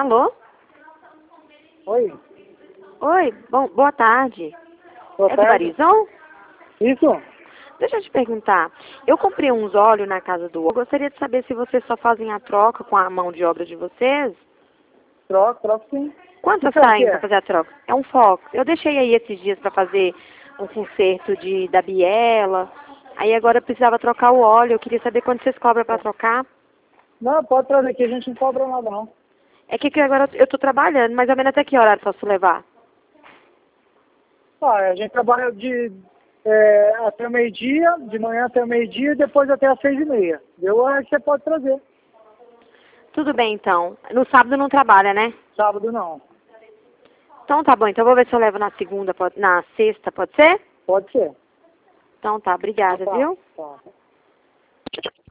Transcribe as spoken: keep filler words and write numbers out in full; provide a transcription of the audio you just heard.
Alô? Oi. Oi, bom, boa tarde. Boa é tarde. do Barizão? Isso? Deixa eu te perguntar. Eu comprei uns óleos na casa do Eu gostaria de saber se vocês só fazem a troca com a mão de obra de vocês. Troca, troca sim. Quanto Que carro saem que para é? fazer a troca? É um Fox. Eu deixei aí esses dias para fazer um conserto de, da biela. Aí agora eu precisava trocar o óleo. Eu queria saber quanto vocês cobram para trocar. Não, pode trazer aqui, a gente não cobra nada não. É que, que agora eu tô trabalhando, mais ou menos até que horário posso levar? Ah, a gente trabalha de é, até o meio-dia, de manhã até o meio-dia e depois até às seis e meia. Eu acho que você pode trazer. Tudo bem, então. No sábado não trabalha, né? Sábado não. Então tá bom. Então eu vou ver se eu levo na segunda, pode- na sexta, pode ser? Pode ser. Então tá, obrigada, Tá, viu? tá.